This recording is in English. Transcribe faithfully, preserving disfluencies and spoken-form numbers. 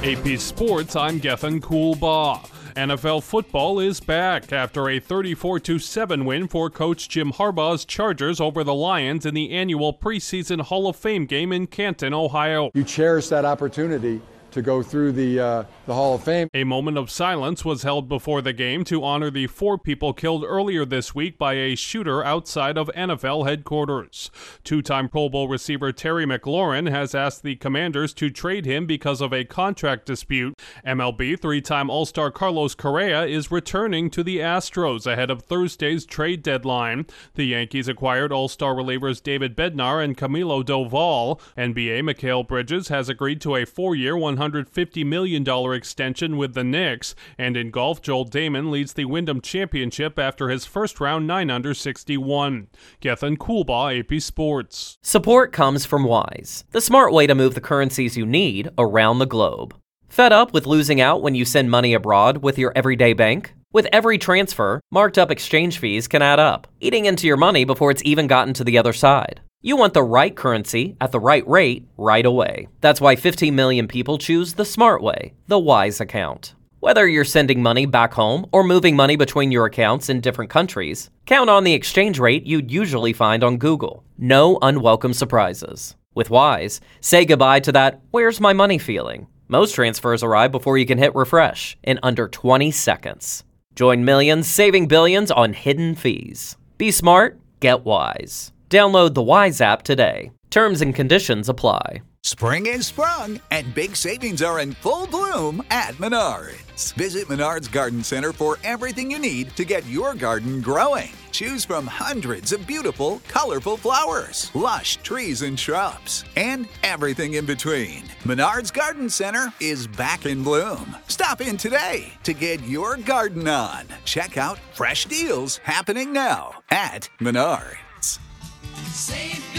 A P Sports, I'm Gethin Coolbaugh. N F L football is back after a thirty-four to seven win for Coach Jim Harbaugh's Chargers over the Lions in the annual preseason Hall of Fame game in Canton, Ohio. You cherish that opportunity to go through the uh, the Hall of Fame. A moment of silence was held before the game to honor the four people killed earlier this week by a shooter outside of N F L headquarters. Two-time Pro Bowl receiver Terry McLaurin has asked the Commanders to trade him because of a contract dispute. M L B three-time All-Star Carlos Correa is returning to the Astros ahead of Thursday's trade deadline. The Yankees acquired All-Star relievers David Bednar and Camilo Doval. N B A Mikal Bridges has agreed to a four-year, one hundred fifty million dollars extension with the Knicks, and in golf, Joel Damon leads the Wyndham Championship after his first round nine under sixty-one. Gethin Coolbaugh, A P Sports. Support comes from Wise, the smart way to move the currencies you need around the globe. Fed up with losing out when you send money abroad with your everyday bank? With every transfer, marked up exchange fees can add up, eating into your money before it's even gotten to the other side. You want the right currency at the right rate right away. That's why fifteen million people choose the smart way, the Wise account. Whether you're sending money back home or moving money between your accounts in different countries, count on the exchange rate you'd usually find on Google. No unwelcome surprises. With Wise, say goodbye to that "where's my money" feeling. Most transfers arrive before you can hit refresh in under twenty seconds. Join millions saving billions on hidden fees. Be smart, get Wise. Download the Wise app today. Terms and conditions apply. Spring is sprung, and big savings are in full bloom at Menards. Visit Menards Garden Center for everything you need to get your garden growing. Choose from hundreds of beautiful, colorful flowers, lush trees and shrubs, and everything in between. Menards Garden Center is back in bloom. Stop in today to get your garden on. Check out fresh deals happening now at Menards. Save